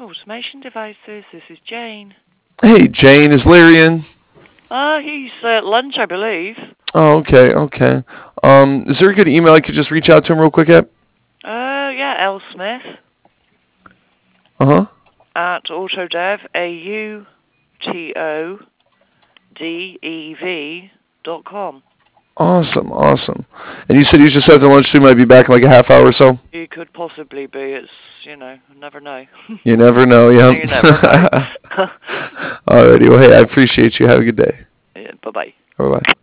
Automation Devices. This is Jane. Hey, Jane, is Larry in? He's at lunch, I believe. Oh, okay, okay. Is there a good email I could just reach out to him real quick at? Yeah, L. Smith Uh-huh. at Autodev, AUTODEV.com. Awesome, awesome. And you said you just had the lunch, so you might be back in like a half hour or so? You could possibly be. It's, never know. You never know, yeah. You never know. Alrighty, well, hey, I appreciate you. Have a good day. Yeah, bye-bye. Bye-bye.